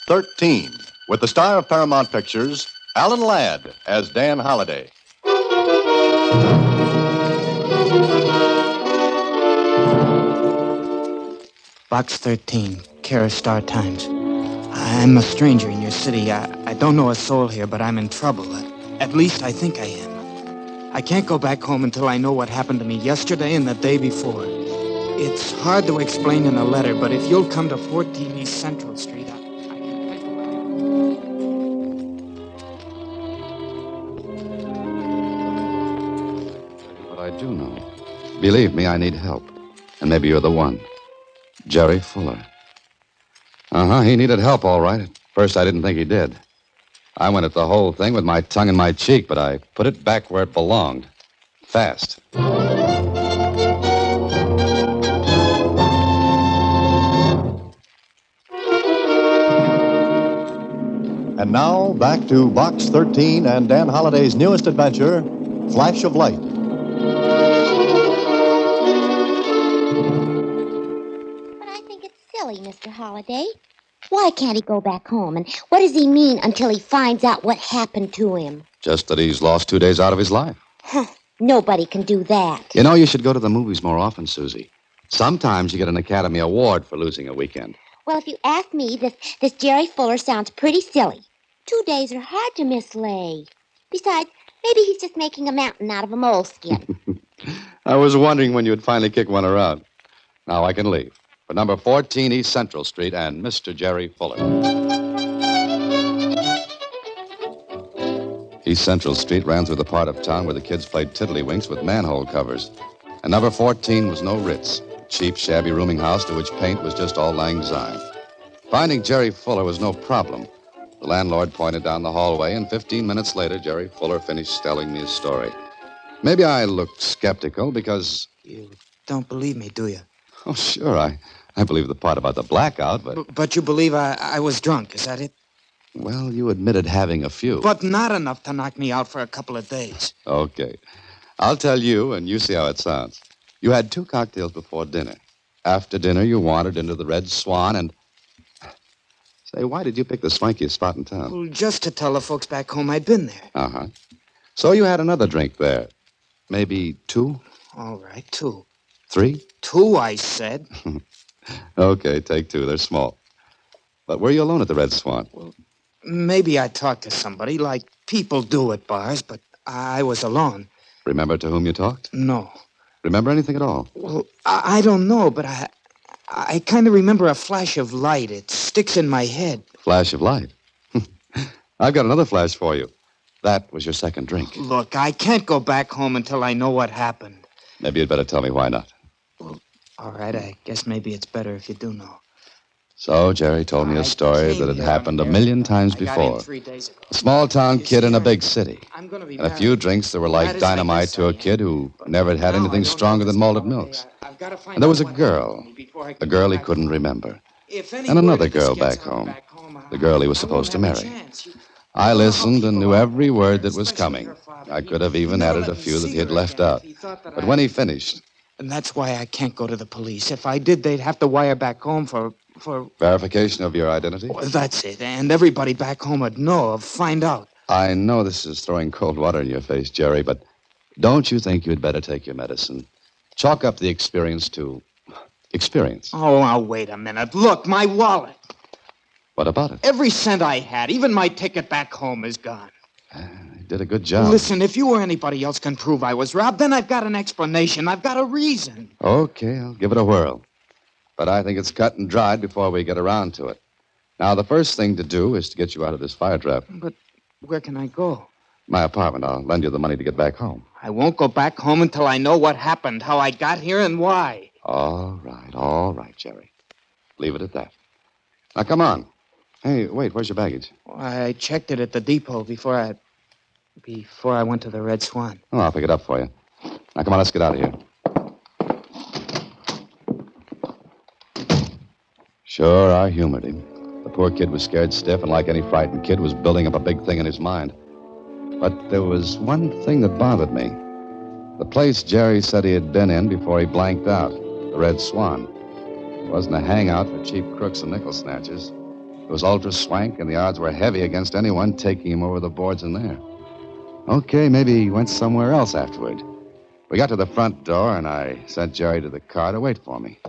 13, with the star of Paramount Pictures, Alan Ladd, as Dan Holliday. Box 13, care of Star Times. I'm a stranger in your city. I don't know a soul here, but I'm in trouble. At least I think I am. I can't go back home until I know what happened to me yesterday and the day before. It's hard to explain in a letter, but if you'll come to 14 East Central Street, I can... What I do know. Believe me, I need help. And maybe you're the one. Jerry Fuller. He needed help, all right. At first, I didn't think he did. I went at the whole thing with my tongue in my cheek, but I put it back where it belonged. Fast. And now, back to Box 13 and Dan Holliday's newest adventure, Flash of Light. Mr. Holliday. Why can't he go back home? And what does he mean until he finds out what happened to him? Just that he's lost 2 days out of his life. Nobody can do that. You know, you should go to the movies more often, Susie. Sometimes you get an Academy Award for losing a weekend. Well, if you ask me, this Jerry Fuller sounds pretty silly. 2 days are hard to mislay. Besides, maybe he's just making a mountain out of a moleskin. I was wondering when you'd finally kick one around. Now I can leave. For number 14 East Central Street and Mr. Jerry Fuller. East Central Street ran through the part of town where the kids played tiddlywinks with manhole covers. And number 14 was no Ritz, a cheap, shabby rooming house to which paint was just all lang syne. Finding Jerry Fuller was no problem. The landlord pointed down the hallway, and 15 minutes later, Jerry Fuller finished telling me his story. Maybe I looked skeptical because... You don't believe me, do you? Oh, sure, I believe the part about the blackout, but... But you believe I was drunk, is that it? Well, you admitted having a few. But not enough to knock me out for a couple of days. Okay. I'll tell you, and you see how it sounds. You had 2 cocktails before dinner. After dinner, you wandered into the Red Swan and... Say, why did you pick the swankiest spot in town? Well, just to tell the folks back home I'd been there. So you had another drink there. Maybe 2? All right, 2. 3? 2, I said. Okay, take 2. They're small. But were you alone at the Red Swan? Well, maybe I talked to somebody, like people do at bars, but I was alone. Remember to whom you talked? No. Remember anything at all? Well, I don't know, but I kind of remember a flash of light. It sticks in my head. Flash of light? I've got another flash for you. That was your second drink. Look, I can't go back home until I know what happened. Maybe you'd better tell me why not. Well, all right, I guess maybe it's better if you do know. So Jerry told me a story that had happened a million times before. 3 days ago. A small-town kid in a big city. And a few drinks that were like dynamite to a kid who never had anything stronger than malted milks. And there was a girl he couldn't remember. And another girl back home, the girl he was supposed to marry. I listened and knew every word that was coming. I could have even added a few that he had left out. But when he finished... And that's why I can't go to the police. If I did, they'd have to wire back home for... Verification of your identity? Well, that's it. And everybody back home would know, find out. I know this is throwing cold water in your face, Jerry, but don't you think you'd better take your medicine? Chalk up the experience to experience. Oh, now, wait a minute. Look, my wallet. What about it? Every cent I had, even my ticket back home, is gone. You did a good job. Listen, if you or anybody else can prove I was robbed, then I've got an explanation. I've got a reason. Okay, I'll give it a whirl. But I think it's cut and dried before we get around to it. Now, the first thing to do is to get you out of this fire trap. But where can I go? My apartment. I'll lend you the money to get back home. I won't go back home until I know what happened, how I got here, and why. All right, Jerry. Leave it at that. Now, come on. Hey, wait, where's your baggage? I checked it at the depot before I went to the Red Swan. Oh, I'll pick it up for you. Now, come on, let's get out of here. Sure, I humored him. The poor kid was scared stiff, and like any frightened kid, was building up a big thing in his mind. But there was one thing that bothered me. The place Jerry said he had been in before he blanked out, the Red Swan. It wasn't a hangout for cheap crooks and nickel snatchers. It was ultra swank, and the odds were heavy against anyone taking him over the boards in there. Okay, maybe he went somewhere else afterward. We got to the front door, and I sent Jerry to the car to wait for me.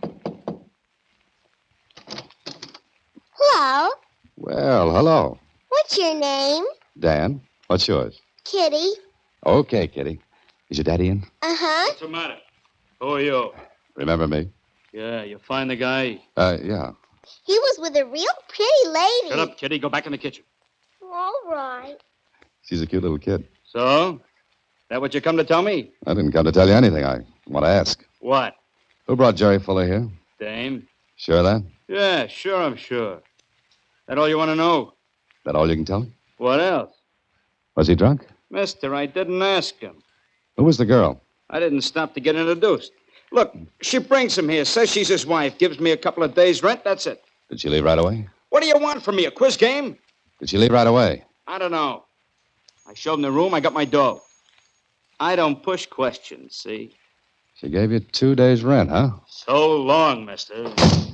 Hello. Well, hello. What's your name? Dan, what's yours? Kitty. Okay, Kitty. Is your daddy in? Uh-huh. What's the matter? Who are you? Remember me? Yeah, you find the guy? Yeah. He was with a real pretty lady. Shut up, Kitty. Go back in the kitchen. All right. She's a cute little kid. So? That what you come to tell me? I didn't come to tell you anything. I want to ask. What? Who brought Jerry Fuller here? Dame? Sure of that? Yeah, sure, I'm sure. That all you want to know? That all you can tell me? What else? Was he drunk? Mister, I didn't ask him. Who was the girl? I didn't stop to get introduced. Look, she brings him here, says she's his wife, gives me a couple of days' rent, that's it. Did she leave right away? What do you want from me, a quiz game? Did she leave right away? I don't know. I showed him the room, I got my dough. I don't push questions, see? She gave you 2 days' rent, huh? So long, mister.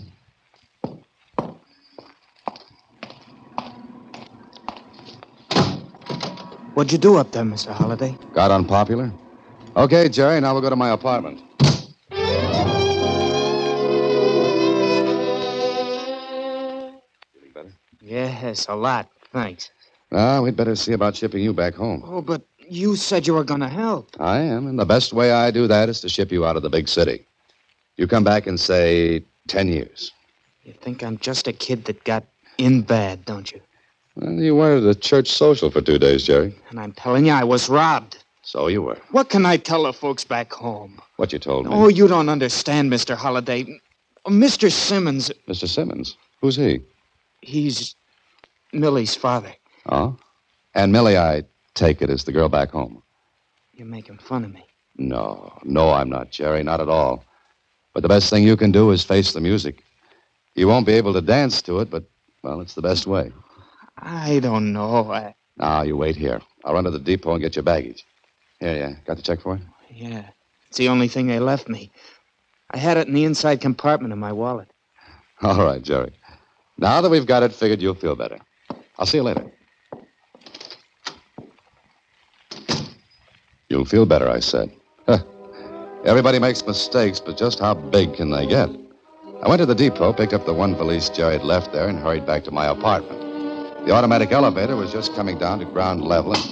What'd you do up there, Mr. Holliday? Got unpopular? Okay, Jerry, now we'll go to my apartment. Feeling better? Yes, a lot. Thanks. We'd better see about shipping you back home. Oh, but you said you were going to help. I am, and the best way I do that is to ship you out of the big city. You come back in, say, 10 years. You think I'm just a kid that got in bad, don't you? Well, you were at the church social for 2 days, Jerry. And I'm telling you, I was robbed. So you were. What can I tell the folks back home? What you told me. Oh, you don't understand, Mr. Holliday. Mr. Simmons, Mr. Simmons. Who's he? he's Millie's father. Oh? And Millie, I take it, is the girl back home. You're making fun of me. No, I'm not, Jerry, not at all. But the best thing you can do is face the music. You won't be able to dance to it, but, well, it's the best way. I don't know. Now, you wait here. I'll run to the depot and get your baggage. Here. Got the check for it? Yeah, it's the only thing they left me. I had it in the inside compartment of my wallet. All right, Jerry. Now that we've got it figured, you'll feel better. I'll see you later. You'll feel better, I said. Everybody makes mistakes, but just how big can they get? I went to the depot, picked up the one valise Jerry had left there, and hurried back to my apartment. The automatic elevator was just coming down to ground level and...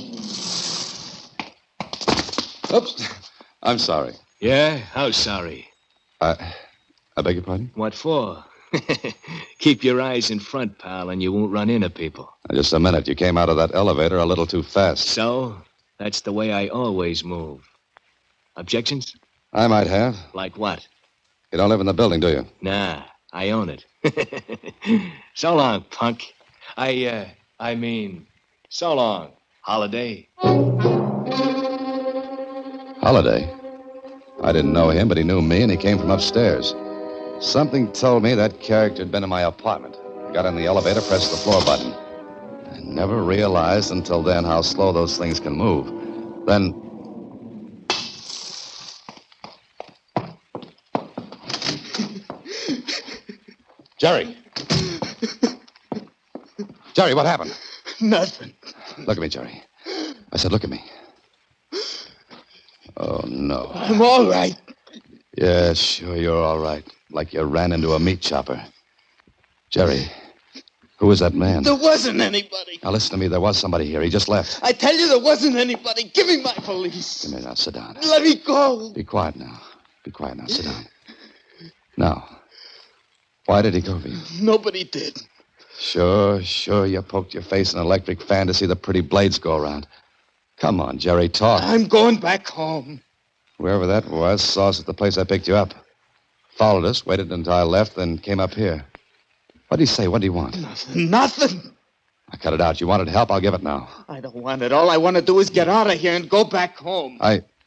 Oops. I'm sorry. Yeah? How sorry? I beg your pardon? What for? Keep your eyes in front, pal, and you won't run into people. Just a minute. You came out of that elevator a little too fast. So? That's the way I always move. Objections? I might have. Like what? You don't live in the building, do you? Nah, I own it. So long, punk. I mean, so long, Holiday. Holiday? I didn't know him, but he knew me, and he came from upstairs. Something told me that character had been in my apartment. I got in the elevator, pressed the floor button. I never realized until then how slow those things can move. Then... Jerry! Jerry, what happened? Nothing. Look at me, Jerry. I said, look at me. Oh, no. I'm all right. Yeah, sure, you're all right. Like you ran into a meat chopper. Jerry, who was that man? There wasn't anybody. Now, listen to me. There was somebody here. He just left. I tell you, there wasn't anybody. Give me my police. Come here now. Sit down. Let me go. Be quiet now. Be quiet now. Sit down. Now, why did he go for you? Nobody did. Sure. You poked your face in an electric fan to see the pretty blades go around. Come on, Jerry, talk. I'm going back home. Whoever that was saw us at the place I picked you up. Followed us, waited until I left, then came up here. What did he say? What did he want? Nothing. I cut it out. You wanted help? I'll give it now. I don't want it. All I want to do is get out of here and go back home.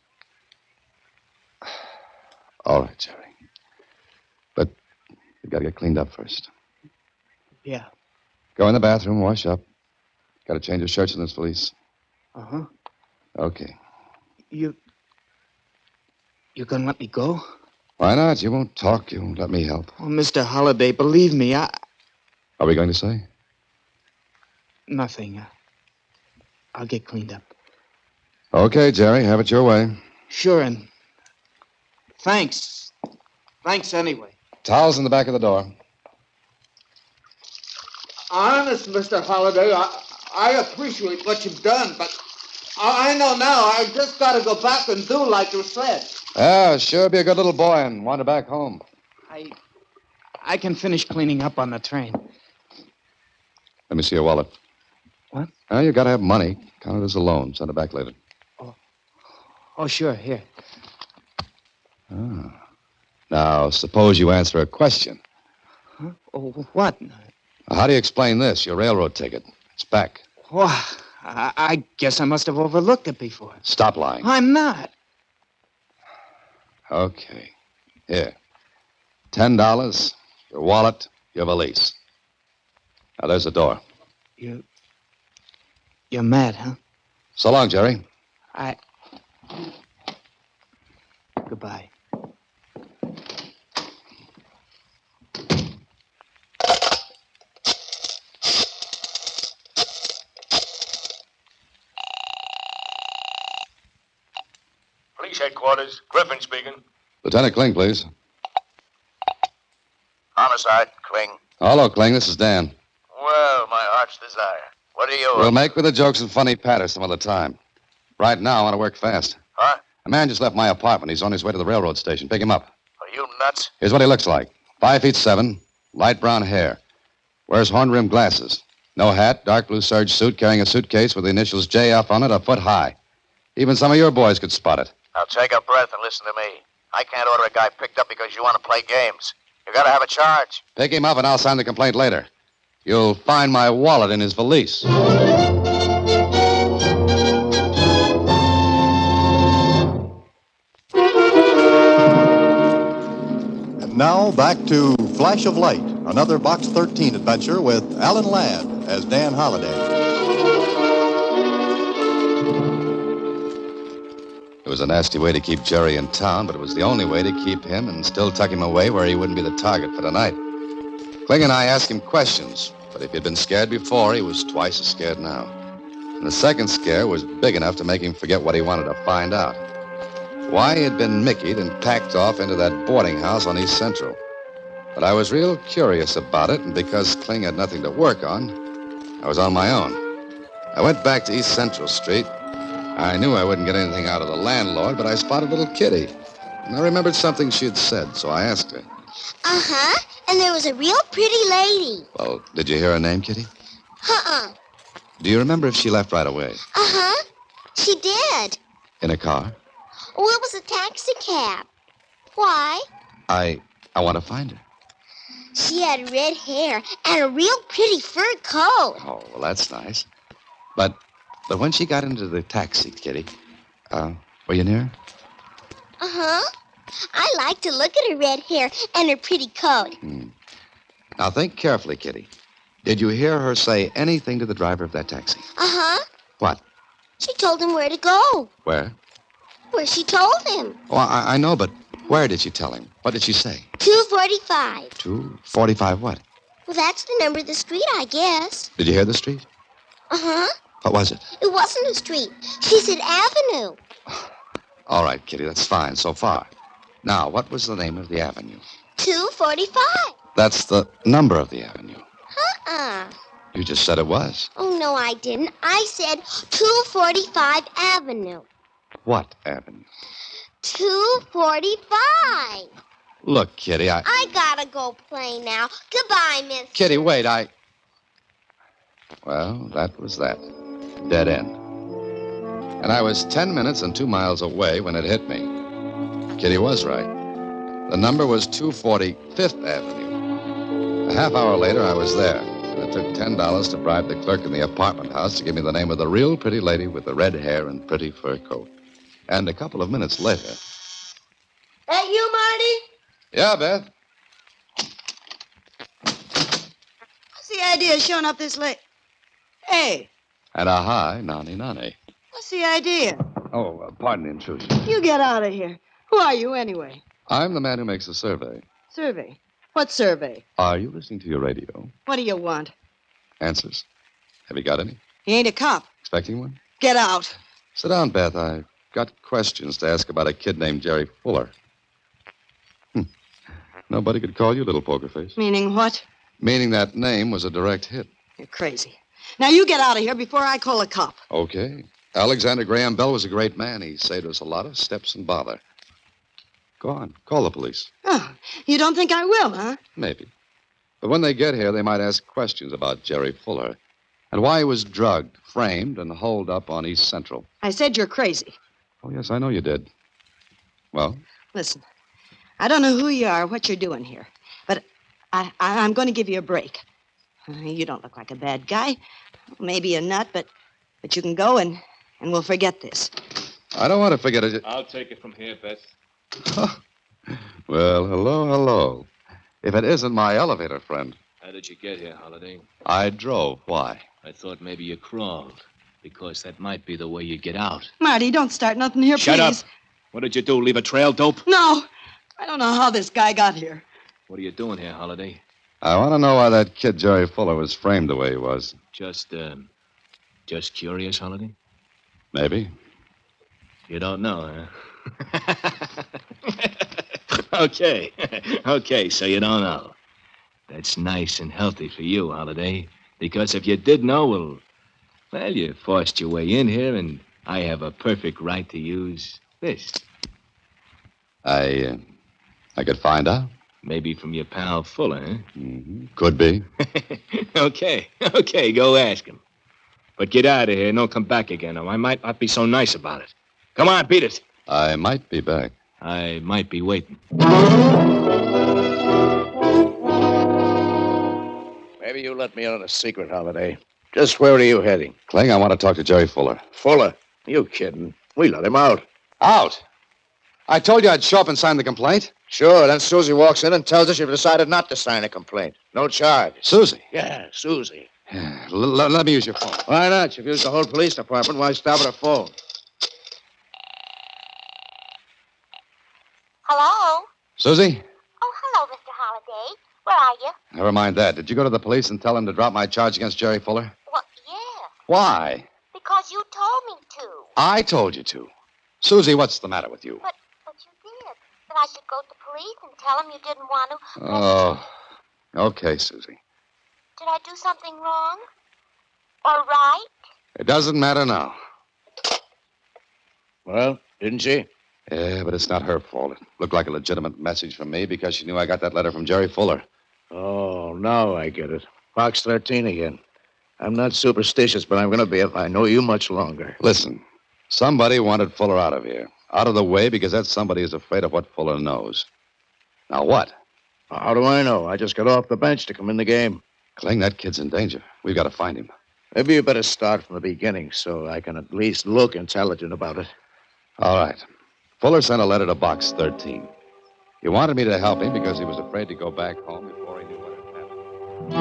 All right, Jerry. But you've got to get cleaned up first. Yeah. Go in the bathroom, wash up. Got to change your shirts in this valise. Uh-huh. Okay. You're gonna let me go? Why not? You won't talk. You won't let me help. Oh, Mr. Holliday, believe me, Are we going to say? Nothing. I'll get cleaned up. Okay, Jerry, have it your way. Sure, and thanks. Thanks anyway. Towels in the back of the door. Honest, Mr. Holliday, I appreciate what you've done, but I know now I just got to go back and do like you said. Yeah, sure be a good little boy and wander back home. I can finish cleaning up on the train. Let me see your wallet. What? You got to have money. Count it as a loan. Send it back later. Oh, sure, here. Now, suppose you answer a question. Huh? Oh, what? How do you explain this? Your railroad ticket. It's back. Oh, I guess I must have overlooked it before. Stop lying. I'm not. Okay. Here. $10, your wallet, your valise. Now, there's the door. You're mad, huh? So long, Jerry. Goodbye. Police headquarters. Griffin speaking. Lieutenant Kling, please. Homicide, Kling. Hello, Kling. This is Dan. Well, my heart's desire. What are you... We'll make with the jokes and funny patter some other time. Right now, I want to work fast. Huh? A man just left my apartment. He's on his way to the railroad station. Pick him up. Are you nuts? Here's what he looks like. 5'7", light brown hair. Wears horn-rimmed glasses. No hat, dark blue serge suit, carrying a suitcase with the initials JF on it, a foot high. Even some of your boys could spot it. Now take a breath and listen to me. I can't order a guy picked up because you want to play games. You gotta have a charge. Pick him up and I'll sign the complaint later. You'll find my wallet in his valise. And now back to Flash of Light, another Box 13 adventure with Alan Ladd as Dan Holliday. It was a nasty way to keep Jerry in town, but it was the only way to keep him and still tuck him away where he wouldn't be the target for the night. Kling and I asked him questions, but if he'd been scared before, he was twice as scared now. And the second scare was big enough to make him forget what he wanted to find out. Why he had been Mickeyed and packed off into that boarding house on East Central. But I was real curious about it, and because Kling had nothing to work on, I was on my own. I went back to East Central Street. I knew I wouldn't get anything out of the landlord, but I spotted little Kitty. And I remembered something she had said, so I asked her. Uh-huh. And there was a real pretty lady. Well, did you hear her name, Kitty? Uh-uh. Do you remember if she left right away? Uh-huh. She did. In a car? Oh, it was a taxi cab. Why? I want to find her. She had red hair and a real pretty fur coat. Oh, well, that's nice. But when she got into the taxi, Kitty, were you near her? Uh-huh. I like to look at her red hair and her pretty coat. Now, think carefully, Kitty. Did you hear her say anything to the driver of that taxi? Uh-huh. What? She told him where to go. Where? Where she told him. Oh, I know, but where did she tell him? What did she say? 245. 245 what? Well, that's the number of the street, I guess. Did you hear the street? Uh-huh. What was it? It wasn't a street. She said avenue. All right, Kitty, that's fine so far. Now, what was the name of the avenue? 245. That's the number of the avenue. Uh-uh. You just said it was. Oh, no, I didn't. I said 245 Avenue. What avenue? 245. Look, Kitty, I gotta go play now. Goodbye, miss. Kitty, wait, Well, that was that. Dead end. And I was 10 minutes and 2 miles away when it hit me. Kitty was right. The number was 245th Avenue. A half hour later, I was there. And it took $10 to bribe the clerk in the apartment house to give me the name of the real pretty lady with the red hair and pretty fur coat. And a couple of minutes later... That you, Marty? Yeah, Beth? What's the idea of showing up this late? Hey. And a hi, nani. What's the idea? Oh, pardon the intrusion. You get out of here. Who are you, anyway? I'm the man who makes the survey. Survey. What survey? Are you listening to your radio? What do you want? Answers? Have you got any? He ain't a cop. Expecting one? Get out. Sit down, Beth. I've got questions to ask about a kid named Jerry Fuller. Nobody could call you Little Poker Face. Meaning what? Meaning that name was a direct hit. You're crazy. Now you get out of here before I call a cop. Okay. Alexander Graham Bell was a great man. He saved us a lot of steps and bother. Go on. Call the police. Oh, you don't think I will, huh? Maybe. But when they get here, they might ask questions about Jerry Fuller and why he was drugged, framed, and holed up on East Central. I said you're crazy. Oh, yes, I know you did. Well? Listen, I don't know who you are or what you're doing here, but I'm going to give you a break. You don't look like a bad guy. Maybe a nut, but you can go and we'll forget this. I don't want to forget it. I'll take it from here, Beth. Well, hello. If it isn't my elevator friend. How did you get here, Holiday? I drove. Why? I thought maybe you crawled, because that might be the way you get out. Marty, don't start nothing here, Shut please. up. What did you do, leave a trail, dope? No, I don't know how this guy got here. What are you doing here, Holiday? I want to know why that kid Jerry Fuller was framed the way he was. Just curious, Holiday? Maybe. You don't know, huh? Okay, so you don't know. That's nice and healthy for you, Holiday. Because if you did know, well, you forced your way in here, and I have a perfect right to use this. I could find out. Maybe from your pal Fuller, huh? Mm-hmm. Could be. Okay, go ask him. But get out of here and don't come back again, or I might not be so nice about it. Come on, beat it. I might be back. I might be waiting. Maybe you let me in on a secret, Holiday. Just where are you heading? Kling, I want to talk to Jerry Fuller. Fuller? You kidding? We let him out. Out? I told you I'd show up and sign the complaint. Sure, then Susie walks in and tells us you've decided not to sign a complaint. No charge. Susie? Yeah, Susie. Let me use your phone. Why not? You've used the whole police department. Why stop at a phone? Hello? Susie? Oh, hello, Mr. Holliday. Where are you? Never mind that. Did you go to the police and tell them to drop my charge against Jerry Fuller? Well, yeah, Why? because you told me to. I told you to. Susie, what's the matter with you? But you did. That I should go to police and tell them you didn't want to. Oh, okay, Susie. Did I do something wrong? Or right? It doesn't matter now. Well, didn't she? Yeah, but it's not her fault. It looked like a legitimate message from me because she knew I got that letter from Jerry Fuller. Oh, now I get it. Box 13 again. I'm not superstitious, but I'm going to be if I know you much longer. Listen, somebody wanted Fuller out of here. Out of the way because that somebody is afraid of what Fuller knows. Now what? How do I know? I just got off the bench to come in the game. Kling, that kid's in danger. We've got to find him. Maybe you better start from the beginning so I can at least look intelligent about it. All right. Fuller sent a letter to Box 13. He wanted me to help him because he was afraid to go back home before he knew what had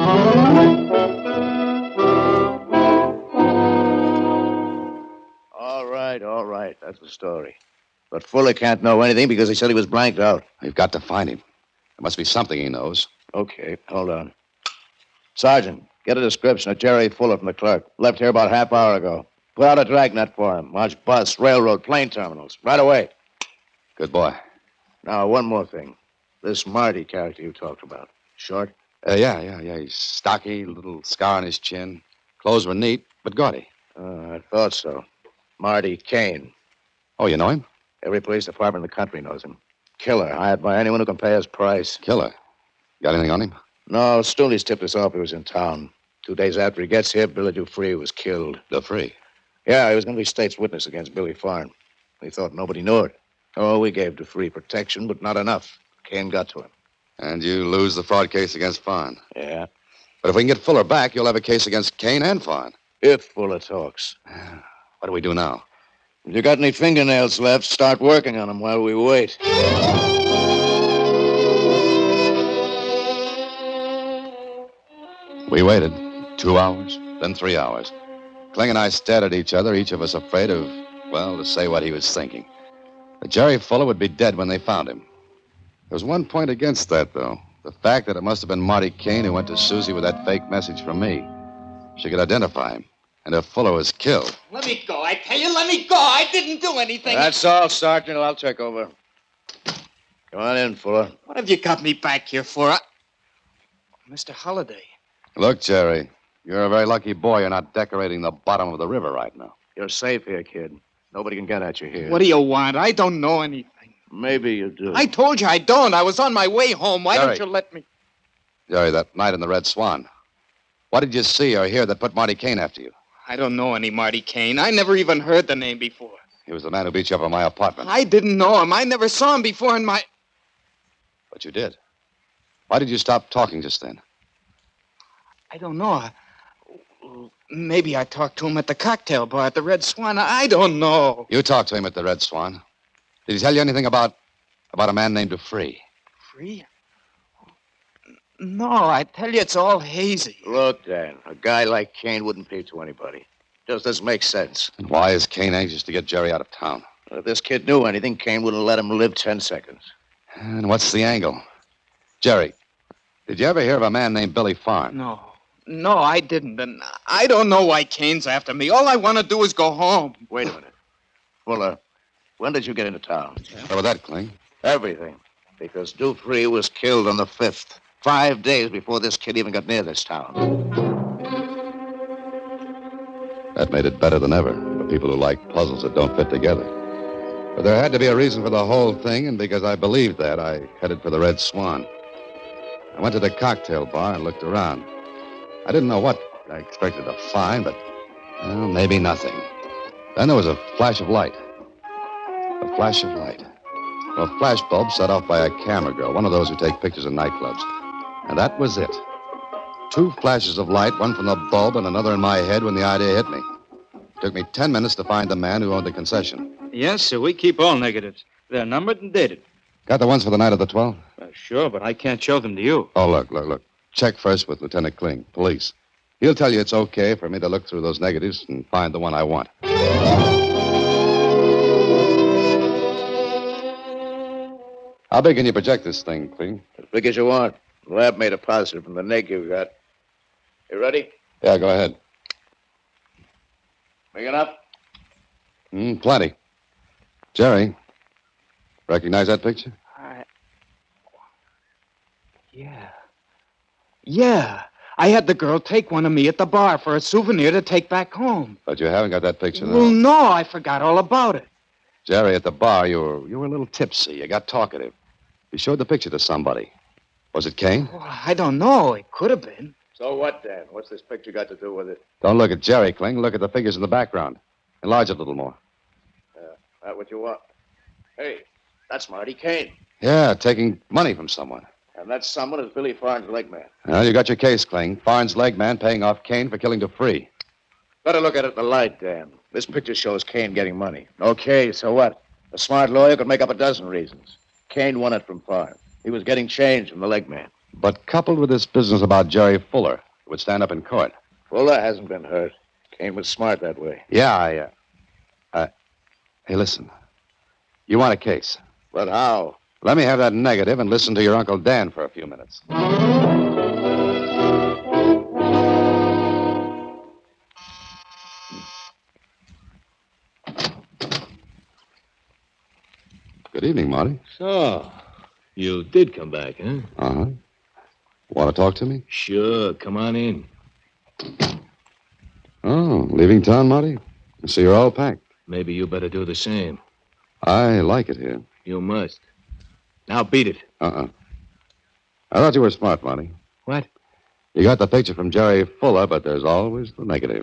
happened. All right. That's the story. But Fuller can't know anything because he said he was blanked out. We've got to find him. There must be something he knows. Okay, hold on. Sergeant, get a description of Jerry Fuller from the clerk. Left here about half hour ago. Put out a dragnet for him. Watch bus, railroad, plane terminals. Right away. Good boy. Now, one more thing. This Marty character you talked about. Short? Yeah. He's stocky, little scar on his chin. Clothes were neat, but gaudy. I thought so. Marty Kane. Oh, you know him? Every police department in the country knows him. Killer, hired by anyone who can pay his price. Killer. Got anything on him? No, Stooley's tipped us off he was in town. 2 days after he gets here, Billy Dufree was killed. Dufree? Yeah, he was going to be state's witness against Billy Farn. We thought nobody knew it. Oh, we gave Dufree protection, but not enough. Kane got to him. And you lose the fraud case against Farn. Yeah. But if we can get Fuller back, you'll have a case against Kane and Farn. If Fuller talks. What do we do now? If you got any fingernails left, start working on them while we wait. We waited 2 hours, then 3 hours. Kling and I stared at each other, each of us afraid of, well, to say what he was thinking. That Jerry Fuller would be dead when they found him. There was one point against that, though. The fact that it must have been Marty Kane who went to Susie with that fake message from me. She could identify him. And if Fuller was killed. Let me go. I tell you, let me go. I didn't do anything. That's all, Sergeant. I'll take over. Come on in, Fuller. What have you got me back here for? Mr. Holliday. Look, Jerry, you're a very lucky boy you're not decorating the bottom of the river right now. You're safe here, kid. Nobody can get at you here. What do you want? I don't know anything. Maybe you do. I told you I don't. I was on my way home. Why Jerry. don't you let me? Jerry, that night in the Red Swan. What did you see or hear that put Marty Kane after you? I don't know any Marty Kane. I never even heard the name before. He was the man who beat you up in my apartment. I didn't know him. I never saw him before in my... But you did. Why did you stop talking just then? I don't know. Maybe I talked to him at the cocktail bar at the Red Swan. I don't know. You talked to him at the Red Swan. Did he tell you anything about a man named Dupree? Free? No, I tell you, it's all hazy. Look, Dan, a guy like Kane wouldn't pay to anybody. Just doesn't make sense. And why is Kane anxious to get Jerry out of town? If this kid knew anything, Kane wouldn't let him live 10 seconds. And what's the angle? Jerry, did you ever hear of a man named Billy Farn? No, I didn't. And I don't know why Kane's after me. All I want to do is go home. Wait a minute. Fuller, when did you get into town? What was that, Kling? Everything. Because Dupree was killed on the 5th. 5 days before this kid even got near this town. That made it better than ever for people who like puzzles that don't fit together. But there had to be a reason for the whole thing, and because I believed that, I headed for the Red Swan. I went to the cocktail bar and looked around. I didn't know what I expected to find, but, well, maybe nothing. Then there was a flash of light. A flash of light. A flash bulb set off by a camera girl, one of those who take pictures in nightclubs. And that was it. 2 flashes of light, one from the bulb and another in my head when the idea hit me. It took me 10 minutes to find the man who owned the concession. Yes, sir. We keep all negatives. They're numbered and dated. Got the ones for the night of the 12th? Sure, but I can't show them to you. Oh, look. Check first with Lieutenant Kling, police. He'll tell you it's okay for me to look through those negatives and find the one I want. How big can you project this thing, Kling? As big as you want. The lab made a positive from the neg you got. You ready? Yeah, go ahead. Big enough? Plenty. Jerry, recognize that picture? Yeah. I had the girl take one of me at the bar for a souvenir to take back home. But you haven't got that picture, though. Well, no, I forgot all about it. Jerry, at the bar, you were a little tipsy. You got talkative. You showed the picture to somebody. Was it Kane? Well, I don't know. It could have been. So what, Dan? What's this picture got to do with it? Don't look at Jerry, Kling. Look at the figures in the background. Enlarge it a little more. That what you want? Hey, that's Marty Kane. Yeah, taking money from someone. And that someone is Billy Farn's leg man. Well, you got your case, Kling. Farn's leg man paying off Kane for killing Dupree. Better look at it in the light, Dan. This picture shows Kane getting money. Okay, so what? A smart lawyer could make up a dozen reasons. Kane won it from Farn. He was getting change from the leg man. But coupled with this business about Jerry Fuller, it would stand up in court. Fuller hasn't been hurt. Kane was smart that way. Yeah, Hey, listen. You want a case. But how? Let me have that negative and listen to your Uncle Dan for a few minutes. Good evening, Marty. So, you did come back, huh? Uh-huh. Want to talk to me? Sure, come on in. Oh, leaving town, Marty? So you're all packed. Maybe you better do the same. I like it here. You must. Now beat it. I thought you were smart, Marty. What? You got the picture from Jerry Fuller, but there's always the negative.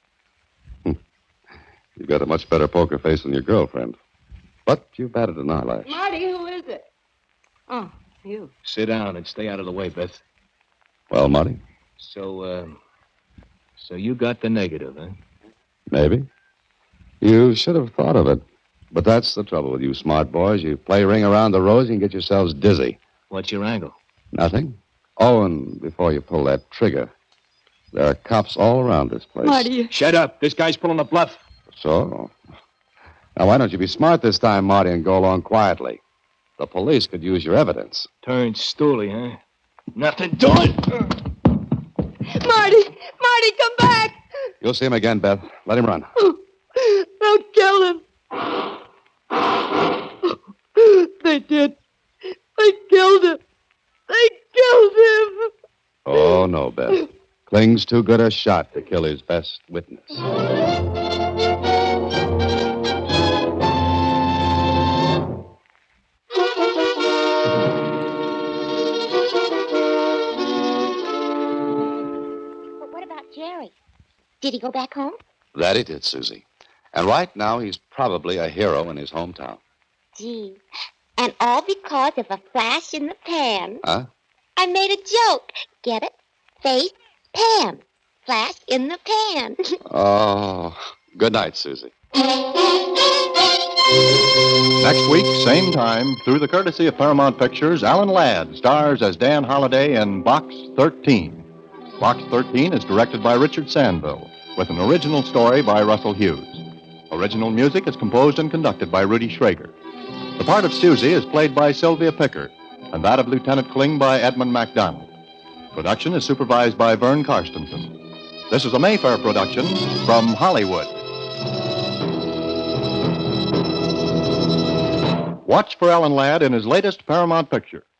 You've got a much better poker face than your girlfriend. But you've batted an eyelash. Marty, who is it? Oh, you. Sit down and stay out of the way, Beth. Well, Marty? So you got the negative, huh? Maybe. You should have thought of it. But that's the trouble with you smart boys. You play ring around the rosy and get yourselves dizzy. What's your angle? Nothing. Oh, and before you pull that trigger, there are cops all around this place. Marty. Shut up. This guy's pulling a bluff. So? Now, why don't you be smart this time, Marty, and go along quietly? The police could use your evidence. Turned stooly, huh? Nothing doing. Marty! Marty, come back! You'll see him again, Beth. Let him run. Don't kill him. They did. They killed him. They killed him. Oh, no, Beth. Kling's too good a shot to kill his best witness. But what about Jerry? Did he go back home? That he did, Susie. And right now, he's probably a hero in his hometown. Gee. And all because of a flash in the pan. Huh? I made a joke. Get it? Face, pan. Flash in the pan. Oh, good night, Susie. Next week, same time, through the courtesy of Paramount Pictures, Alan Ladd stars as Dan Holliday in Box 13. Box 13 is directed by Richard Sandville, with an original story by Russell Hughes. Original music is composed and conducted by Rudy Schrager. The part of Susie is played by Sylvia Pickard, and that of Lieutenant Kling by Edmund MacDonald. Production is supervised by Vern Karstensen. This is a Mayfair production from Hollywood. Watch for Alan Ladd in his latest Paramount picture.